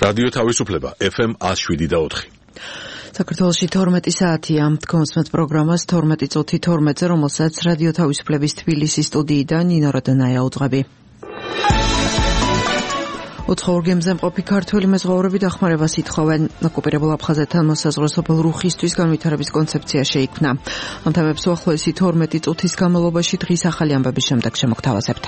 რადიო თავისუფლება FM 107.4. საქართველოში 12 საათია. თქვენს პროგრამას 12 წუთი 12-ზე, რომელსაც რადიო თავისუფლების თბილისის სტუდიიდან ნინო როდანაია უძღვები. უცხოურ გემზე მყოფი ქართველი მეზღვაურები დახმარებას ითხოვენ. ოკუპირებულ აფხაზეთთან მოსაზღვრე სოფელ რუხისთვის განვითარების კონცეფცია შეიქმნა. ამ თემებს უახლოესი 12 წუთის განმავლობაში დღის ახალი ამბების შემდეგ შემოგთავაზებთ.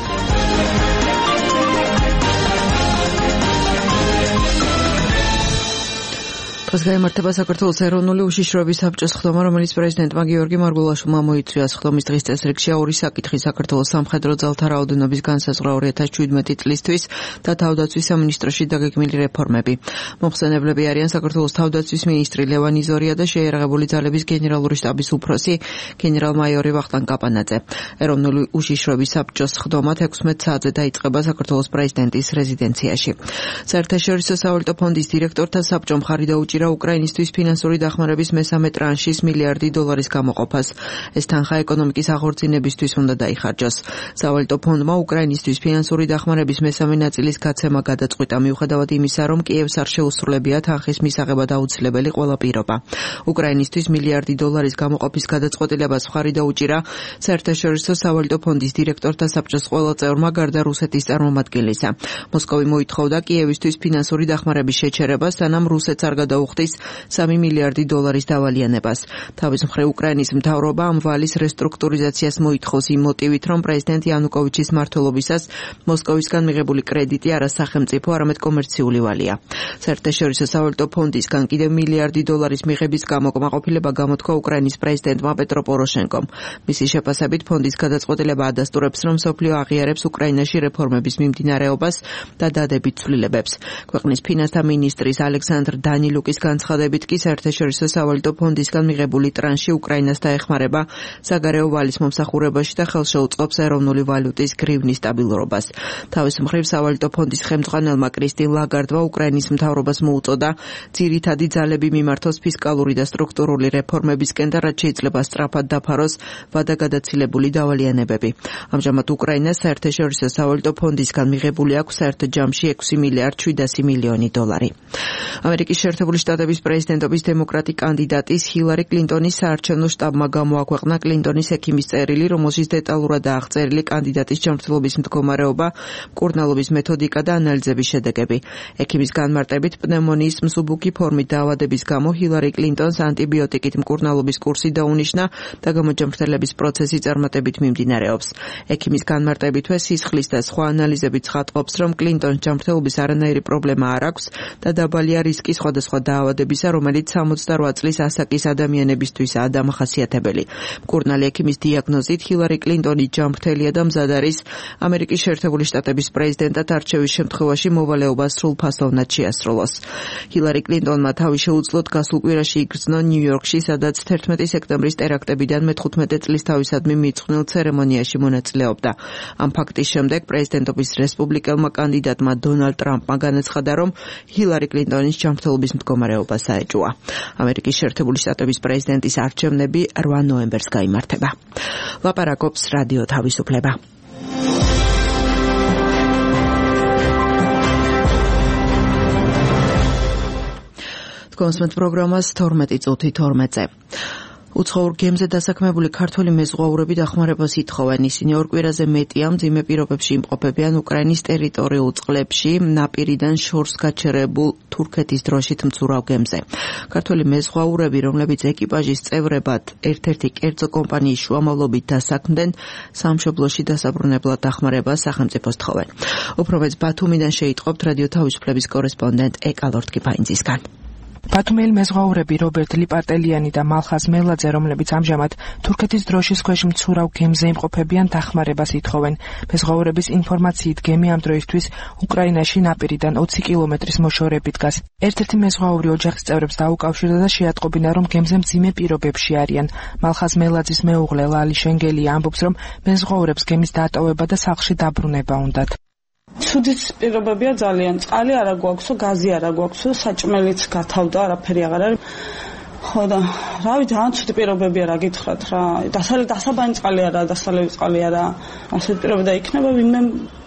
დღეს გაიმართება საქართველოს ეროვნული უშიშროების საბჭოს ხდომა, რომელიც პრეზიდენტმა გიორგი მარგულაშვილმა მოიწვია. ხდომის დღის წესრიგშია ორი საკითხი: საქართველოს სამხედრო ძალთა რაოდენობის განსაზღვრა 2017 წლისთვის და თავდაცვის სამინისტროში დაგეგმილი რეფორმები. მომხსენებლები არიან საქართველოს თავდაცვის მინისტრი ლევან იზორია და შეიარაღებული ძალების გენერალური შტაბის უფროსი გენერალ-მაიორი ვახტანგ კაპანაძე. ეროვნული უშიშროების საბჭოს ხდომა 16 საათზე დაიწყება საქართველოს პრეზიდენტის რეზიდენციაში. საერთაშორისო სავალუტო ფონდის დირექტორთა საბჭომ მხარი დაუჭირა უკრაინისთვის ფინანსური დახმარების მესამე ტრანშის $1 მილიარდი გამოყოფას. ეს თანხა ეკონომიკის აღორძინებისთვის უნდა დაიხარჯოს. სავალუტო ფონდმა უკრაინისთვის ფინანსური დახმარების მესამე ნაწილის გაცემა გადაწყვიტა, მიუხედავად იმისა, რომ კიევს არ შეუსრულებია თანხის მისაღებად აუცილებელი ყველა პირობა. უკრაინისთვის $1 მილიარდი გამოყოფის გადაწყვეტილებას მხარი დაუჭირა საერთაშორისო სავალუტო ფონდის დირექტორთა საბჭოს ყველა წევრმა გარდა რუსეთის წარმომადგენლისა. მოსკოვი მოითხოვდა კიევისთვის ფინანსური დახმარების შეჩერებას, სანამ რუსეთს არ გადაუხდის $3 მილიარდი დავალიანებას. თავის მხრივ უკრაინის მთავრობა ამ ვალის რესტრუქტურიზაციას მოითხოვს იმ მოტივით, რომ პრეზიდენტ იანუკოვიჩის მმართველობისას მოსკოვისგან მიღებული კრედიტი არა სახელმწიფო, არამედ კომერციული ვალია. საერთაშორისო სავალუტო ფონდისგან კიდევ $1 მილიარდი მიღების გამოკმაყოფილება გამოთქვა უკრაინის პრეზიდენტმა პეტრო პოროშენკომ. მისი შეფასებით ფონდის გადაწყვეტილება ადასტურებს, რომ მსოფლიო აღიარებს უკრაინაში რეფორმების მიმდინარეობას და დადებით ცვლილებებს. ქვეყნის ფინანსთა მინისტრის ალექსანდრ დანილუკის განცხადებით კი საერთაშორისო სავალუტო ფონდისგან მიღებული ტრანში უკრაინას დაეხმარება საგარეო ვალის მომსახურებაში და ხელს შეუწყობს ეროვნული ვალუტის გრივნის სტაბილურობას. თავის მხრივ სავალუტო ფონდის ხელმძღვანელმა კრისტინ ლაგარდმა უკრაინის მთავრობას მოუწოდა ძირითადი ძალები მიმართოს ფისკალური და სტრუქტურული რეფორმებისკენ და რაც შეიძლება სწრაფად დაფაროს ვადაგადაცილებული დავალიანებები. ამჟამად უკრაინას საერთაშორისო სავალუტო ფონდისგან მიღებული აქვს საერთო ჯამში $6 მილიარდ 700 მილიონი. ამერიკის შეერთებული შტატების პრეზიდენტობის დემოკრატი კანდიდატის ჰილარი კლინტონის საარჩევნო შტაბმა გამოაქვეყნა კლინტონის ექიმის წერილი, რომელშიც დეტალურადაა აღწერილი კანდიდატის ჯანმრთელობის მდგომარეობა, მკურნალობის მეთოდიკა და ანალიზების შედეგები. ექიმის განმარტებით, პნევმონიის მსუბუქი ფორმით დაავადების გამო ჰილარი კლინტონს ანტიბიოტიკით მკურნალობის კურსი დაუნიშნა და გამოჯანმრთელების პროცესი წარმატებით მიმდინარეობს. ექიმის განმარტებითვე სისხლის და სხვა ანალიზებით ცხადყოფს, რომ კლინტონს ჯანმრთელობის არანაირი პრობლემა არ აქვს და დაბალია რისკი სხვადასხვა დაავადებისა, რომელიც 68 წლის ასაკის ადამიანებისთვისაა დამახასიათებელი. მკურნალი ექიმის დიაგნოზით ჰილარი კლინტონი ჯანმრთელია და მზად არის ამერიკის შეერთებული შტატების პრეზიდენტად არჩევის შემთხვევაში მოვალეობას სრულფასოვნად შეასრულოს. ჰილარი კლინტონმა თავი შეუძლოდ გასულ კვირაში იგრძნო ნიუ-იორკში, სადაც 11 სექტემბრის ტერაქტებიდან მე-15 წლის თავისადმი მიწყვნილ ცერემონიაში მონაწილეობდა. ამ ფაქტის შემდეგ პრეზიდენტობის რესპუბლიკელმა კანდიდატმა დონალდ ტრამპმა განაცხადა, რომ ჰილარი კლინტონის ჯანმრთელობის მდგომარეობა საეჭვოა. ამერიკის შეერთებული შტატების პრეზიდენტის არჩევნები 8 ნოემბერს გაიმართება. ლაპარაკობს რადიო თავისუფლება. თქვენს პროგრამას 12 წუთი 12-ზე. უცხოურ გემზე დასაქმებული ქართველი მეზღვაურები დახმარებას ითხოვენ. ისინი ორ კვირაზე მეტია მძიმე პირობებში იმყოფებიან უკრაინის ტერიტორიულ წყლებში ნაპირიდან შორს გაჩერებულ თურქეთის დროშით მცურავ გემზე. ქართველი მეზღვაურები, რომლებიც ეკიპაჟის წევრებად ერთ-ერთი კერძო კომპანიის შუამავლობით დასაქმდნენ, სამშობლოში დასაბრუნებლად დახმარებას სახელმწიფოს თხოვენ. უფრო მეც ბათუმიდან შეიტყობთ რადიო თავისუფლების კორესპონდენტ ეკა ლორთქიფაინძისგან. ბათუმელი მეზღვაურები რობერტ ლიპარტელიანი და მალხაზ მელაძე, რომლებიც ამჟამად თურქეთის დროშის ქვეშ მცურავ გემზე იმყოფებიან, დახმარებას ითხოვენ. მეზღვაურების ინფორმაციით გემი ამ დროისთვის უკრაინაში ნაპირიდან 20 კილომეტრის მოშორებით დგას. ერთ-ერთი მეზღვაური ოჯახის წევრებს დაუკავშირდა და შეატყობინა, რომ გემზე მძიმე პირობებში არიან. მალხაზ მელაძის მეუღლე ლალი შენგელია ამბობს, რომ მეზღვაურებს გემის დატოვება და სახლში დაბრუნება უნდათ. ცუდიც პირობებია ძალიან. წყალი არა გვაქვსო, გაზი არა გვაქვსო, საჭმელიც გათავდა, არაფერი აღარ არის. ხო და რავი, ძალიან ცუდი პირობებია, რა გითხრათ რა. დასაბანი წყალი არა, დასალევი წყალი არა. ასეთი პირობები და იქნება ვინმე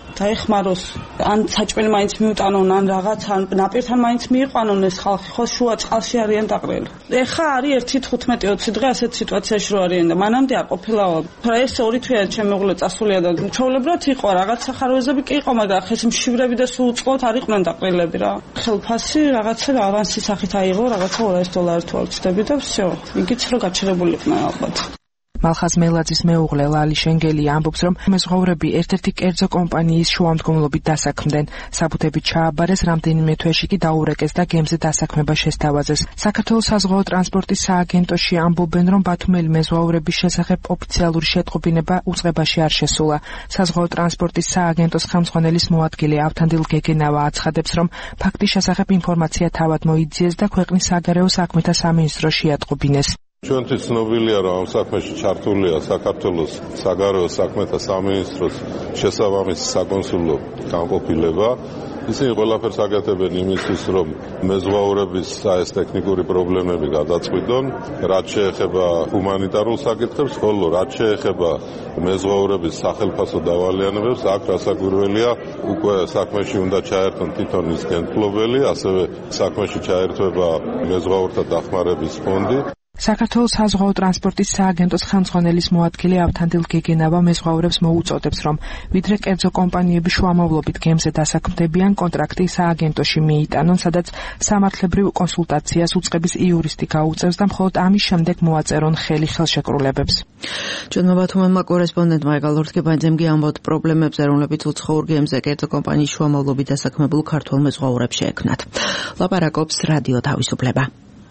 დაეხმაროს, ან საჭმელი მაინც მიუტანონ, ან რაღაც, ან ნაპირთან მაინც მიიყვანონ ეს ხალხი, ხო შუა წყალში არიან დაყრილი. ეხა არის 1-15-20 დღე ასეთ სიტუაციაში რო არიან და მანამდე არ ყოფილაო. ეს 2 თვეა ჩემი უღლე წასულია და ჩვეულებრივად იყო რაღაც სახაროებები კი იყო, მაგრამ ხეს მშივრები და სულ უწყლოდ არ იყვნენ დაყრილები რა. ხელფასი რაღაცა ავანსის სახით აიღო, რაღაცა $200 თუ არ ვცდები და всё. იგიც რომ გაჩერებული იყვნენ ალბათ. მალხაზ მელაძის მეუღლე ლალი შენგელი ამბობს, რომ მეზღვაურები ერთ-ერთი კერძო კომპანიის შუამდგომლობით დასაქმდნენ. საბუთებით ჩააბარეს, რამდენიმე თვეში კი დაურეკეს და გემზე დასაქმება შესთავაზეს. საქართველოს საზღვაო ტრანსპორტის სააგენტოში ამბობენ, რომ ბათუმელი მეზღვაურების შესახებ ოფიციალური შეტყობინება უწყებაში არ შესულა. საზღვაო ტრანსპორტის სააგენტოს ხელმძღვანელის მოადგილე ავთანდილ გეგენავა აცხადებს, რომ ფაქტის შესახებ ინფორმაცია თავად მოიძიეს და ქვეყნის საგარეო საქმეთა სამინისტრო შეატყობინეს. ჩვენთვის ცნობილია, რომ ამ საქმეში ჩართულია საქართველოს საგარეო საქმეთა სამინისტროს შესაბამისი საკონსულო განყოფილება. ისინი ყველაფერს აკეთებენ იმისთვის, რომ მეზღვაურების ეს ტექნიკური პრობლემები გადაწყვიტონ, რაც შეეხება ჰუმანიტარულ საკითხებს, ხოლო რაც შეეხება მეზღვაურების სახელფასო დავალიანებებს, აქ რასაკვირველია, უკვე საქმეში უნდა ჩაერთონ თვითონ ის გენდფლობელი, ასევე საქმეში ჩაერთვება მეზღვაურთა დახმარების ფონდი. საქართველოს საზღვაო ტრანსპორტის სააგენტოს ხელმძღვანელის მოადგილე ავთანდილ გეგენავა მეზღვაურებს მოუწოდებს, რომ ვიდრე კერძო კომპანიები შუამავლობით გემზე დასაქმდებიან, კონტრაქტი სააგენტოში მიიტანონ, სადაც სამართლებრივ კონსულტაციას უწყების იურისტი გაუწევს და მხოლოდ ამის შემდეგ მოაწერონ ხელი ხელშეკრულებებს. ჩვენმა ბათუმელმა კორესპონდენტმა ეგალ ორთგებანიძემ ამბობთ პრობლემებზე, რომლებიც უცხოურ გემზე კერძო კომპანიის შუამავლობით დასაქმებულ ქართველ მეზღვაურებს შეექმნათ. ლაპარაკობს რადიო თავისუფლება.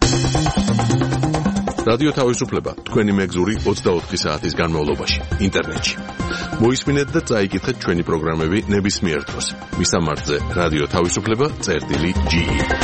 რადიო თავისუფლება თქვენი მეგზური 24 საათის განმავლობაში ინტერნეტში. მოისმინეთ და წაიკითხეთ ჩვენი პროგრამები ნებისმიერ დროს. მისამართზე რადიო თავისუფლება.ge.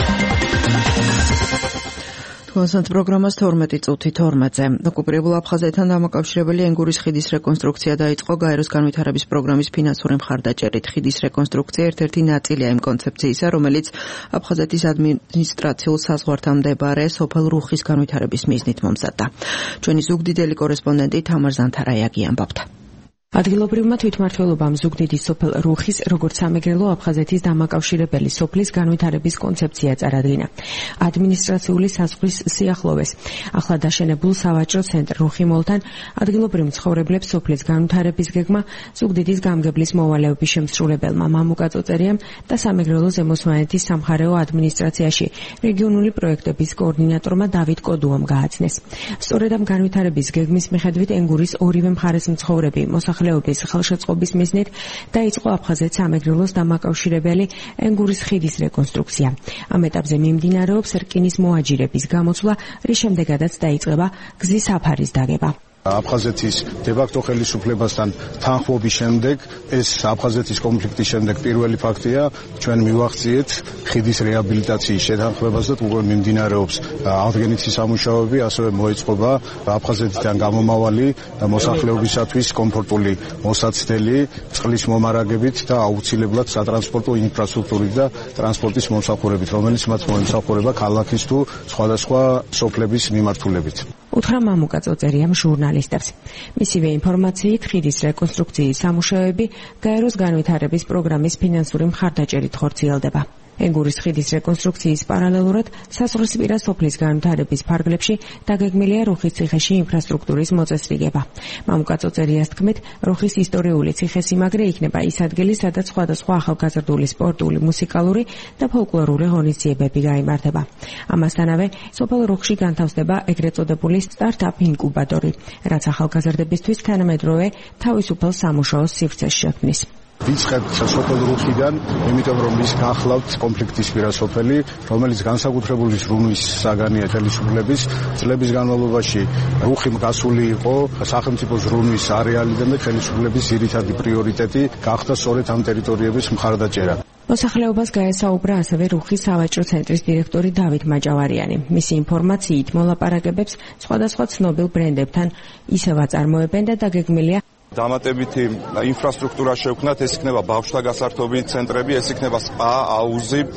კონსანტ პროგრამას 12:12-ზე. ოკუპირებულ აფხაზეთთან დამაკავშირებელი ენგურის ხიდის რეკონსტრუქცია დაიწყო გაეროს განვითარების პროგრამის ფინანსური მხარდაჭერით. ხიდის რეკონსტრუქცია ერთ-ერთი ნაწილია იმ კონცეფციისა, რომელიც აფხაზეთის ადმინისტრაციულ საზღვართან მდებარე სოფელ რუხის განვითარების მიზნით მომზადდა. ჩვენი ზუგდიდელი კორესპონდენტი თამარ ზანთარაიაგი ამბობდა. ადგილობრივმა თვითმმართველობამ ზუგდიდის სოფელ რუხის როგორც სამეგრელო აფხაზეთის დამაკავშირებელი სოფლის განვითარების კონცეფცია წარადგინა. ადმინისტრაციული საზღვრის სიახლოვეს ახლა დაშენებულ სავაჭრო ცენტრ რუხიმოლთან ადგილობრივ მცხოვრებლებს სოფლის განვითარების გეგმა ზუგდიდის გამგებლის მოვალეობის შემსრულებელმა მამუკა წოწერიამ და სამეგრელო ზემოსვანეთის სამხარეო ადმინისტრაციაში რეგიონული პროექტების კოორდინატორმა დავით კოდუამ გააცნეს. სწორედ ამ განვითარების გეგმის მიხედვით ენგურის ორივე მხარეს მცხოვრები მოსახლეობის ხელშეწყობის მიზნით დაიწყო აფხაზეთ სამეგრელოს დამაკავშირებელი ენგურის ხიდის რეკონსტრუქცია. ამ ეტაპზე მიმდინარეობს რკინის მოაჯირების გამოცვლა, რის შემდეგაც დაიწყება გზის საფარის დაგება. აფხაზეთის დე-ფაქტო ხელისუფლებასთან თანხმობის შემდეგ, ეს აფხაზეთის კონფლიქტის შემდეგ პირველი ფაქტია, ჩვენ მივახციეთ ხიდის რეაბილიტაციის შეთანხმებას და უკვე მიმდინარეობს აღდგენითი სამუშაოები, ასევე მოეწყობა აფხაზეთიდან გამომავალი და მოსახლეობისათვის კომფორტული მოსაცდელი წყლის მომარაგებით და აუცილებლად სატრანსპორტო ინფრასტრუქტურით და ტრანსპორტის მომსახურებით, რომელიც მათ მოემსახურება ქალაქის თუ სხვადასხვა სოფლების მიმართულებით. უთხრა მამუკა წოწერიამ ჟურნალისტებს. მისივე ინფორმაციით, ხიდის რეკონსტრუქციის სამუშაოები გაეროს განვითარების პროგრამის ფინანსური მხარდაჭერით ხორციელდება. ენგურის ხიდის რეკონსტრუქციის პარალელურად საზღვრისპირა სოფლის განვითარების ფარგლებში დაგეგმილია რუხის ციხეში ინფრასტრუქტურის მოწესრიგება. მამუკა წოწერიას თქმით, რუხის ისტორიული ციხესიმაგრე იქნება ის ადგილი, სადაც სხვადასხვა ახალგაზრდული სპორტული, მუსიკალური და ფოლკლორული ღონისძიებები გაიმართება. ამასთანავე, სოფელ რუხში განთავსდება ეგრეთ წოდებული სტარტაპ ინკუბატორი, რაც ახალგაზრდებისთვის თანამედროვე თავისუფალ სამუშაოს სივრცეს შექმნის. ვიწყებთ სოფელ რუხიდან, იმიტომ რომ ის გახლავთ კონფლიქტისპირა სოფელი, რომელიც განსაკუთრებული ზრუნვის საგანია ხელისუფლების წლების განმავლობაში. რუხი მგასული იყო სახელმწიფო ზრუნვის არეალიდან და ხელისუფლების ძირითადი პრიორიტეტი გახდა სწორედ ამ ტერიტორიების მხარდაჭერა. მოსახლეობას გაესაუბრა ასევე რუხის სავაჭრო ცენტრის დირექტორი დავით მაჭავარიანი. მისი ინფორმაციით მოლაპარაკებებს სხვადასხვა ცნობილ ბრენდებთან ისევ აწარმოებენ და დაგეგმილია დამატებითი ინფრასტრუქტურა შევქმნათ, ეს იქნება ბავშვთა გასართობი ცენტრები, ეს იქნება სპა, აუზი,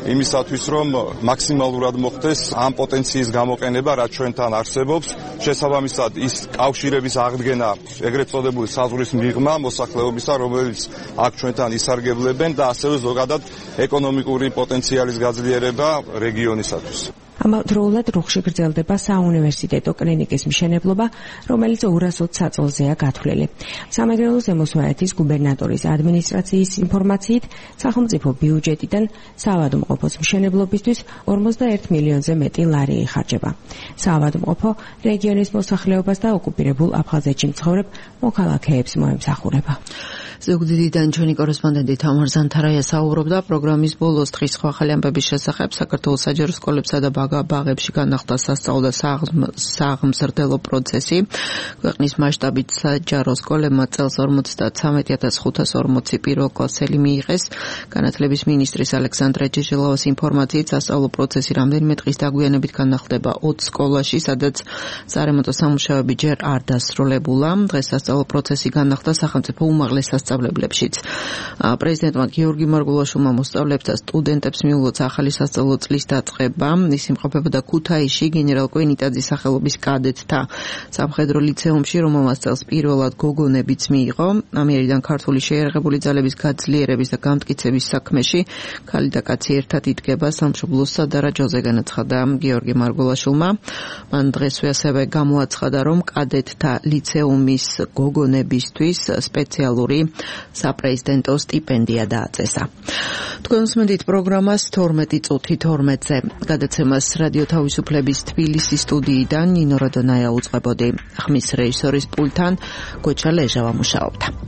იმისათვის რომ მაქსიმალურად მოხდეს ამ პოტენციის გამოყენება, რაც ჩვენთან არსებობს, შესაბამისად ის კავშირების აღდგენა, ეგრეთ წოდებული საზღვრის მიღმა მოსახლეობისა, რომელიც აქ ჩვენთან ისარგებლებენ და ასევე ზოგადად ეკონომიკური პოტენციალის გაძლიერება რეგიონისათვის. ამავდროულად რუხში გრძელდება საუნივერსიტეტო კლინიკის მშენებლობა, რომელიც 220 საწოლზეა გათვლილი. სამეგრელო ზემოსვანეთის გუბერნატორის ადმინისტრაციის ინფორმაციით, სახელმწიფო ბიუჯეტიდან საავადმყოფოს მშენებლობისთვის 51 მილიონზე მეტი ლარი იხარჯება. საავადმყოფო რეგიონის მოსახლეობას და ოკუპირებულ აფხაზეთში მცხოვრებ მოქალაქეებს მოემსახურება. ზუგდიდიდან ჩვენი კორესპონდენტი თამარ ზანთარაია საუბრობდა პროგრამის ბოლოს დღის სხვა ახალი ამბების შესახებ. საქართველოს საჯარო სკოლებსა და ბაღებში განახლდა სასწავლო და სააღმზრდელო პროცესი. ქვეყნის მასშტაბით საჯარო სკოლებმა წელს 53540 პირველ კლასელი მიიღეს. განათლების მინისტრის ალექსანდრე ჯეჯელავას ინფორმაციით, სასწავლო პროცესი რამდენიმე დღის დაგვიანებით განახლდება 20 სკოლაში, სადაც სარემონტო სამუშაოები ჯერ არ დასრულებულა. დღეს სასწავლო პროცესი განახლდა სახელმწიფო უმაღლეს სასწავლებლებშიც. პრეზიდენტმა გიორგი მარგულაშვილმა მოსწავლეებს და სტუდენტებს მიულოცა ახალი სასწავლო წლის დაწყება. ის იმყოფებოდა ქუთაისში გენერალ კვენიტაძის სახელობის კადეტთა სამხედრო ლიცეუმში, რომელმაც წელს პირველად გოგონებიც მიიღო. ამიერიდან ქართული შეიარაღებული ძალების გაძლიერების და გამტკიცების საქმეში ქალი და კაცი ერთად იდგება სამშობლოს სადარაჯოზე, განაცხადა გიორგი მარგულაშვილმა. მან დღესვე ასევე გამოაცხადა, რომ კადეტთა ლიცეუმის გოგონებისთვის სპეციალური საპრეზიდენტო სტიპენდია დააწესა. თქვენ უსმენთ პროგრამას 12 წუთი 12-ზე. გადაცემას რადიო თავისუფლების თბილისის სტუდიიდან ნინო როდონაია უწყებოდი. ხმის რეჟისორის პულტთან გოჩა ლეჟავა მუშაობდა.